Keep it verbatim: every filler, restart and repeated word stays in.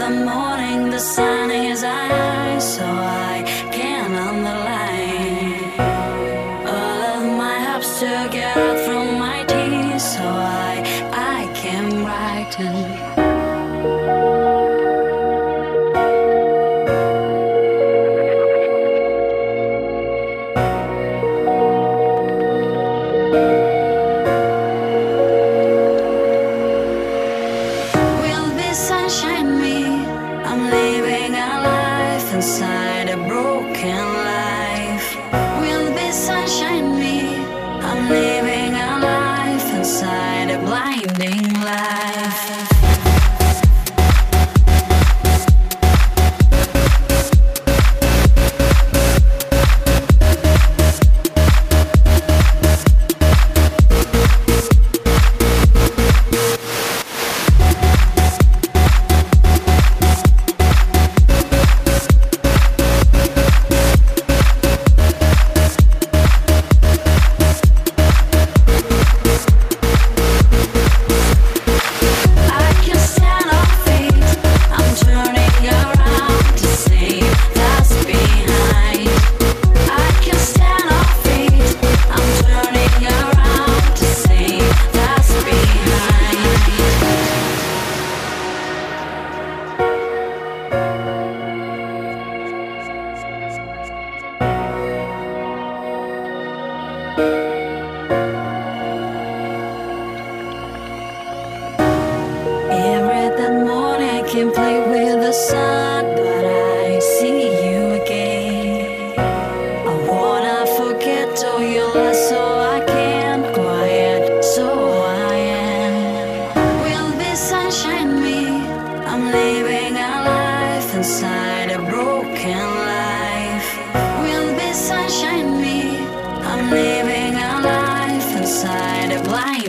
the morning the sun is high, so I can underline all of my hopes to get out from my tears, so I I can brighten. Sunshine me, I'm living a life inside a broken life. Will be sunshine me, I'm living a life inside a blinding life. Every that morning I can play with the sun, but I see you again. I wanna forget all your lies so I can quiet, so I am. Will be sunshine me, I'm living a life inside a broken life. Will be sunshine me, I'm living a life inside a blind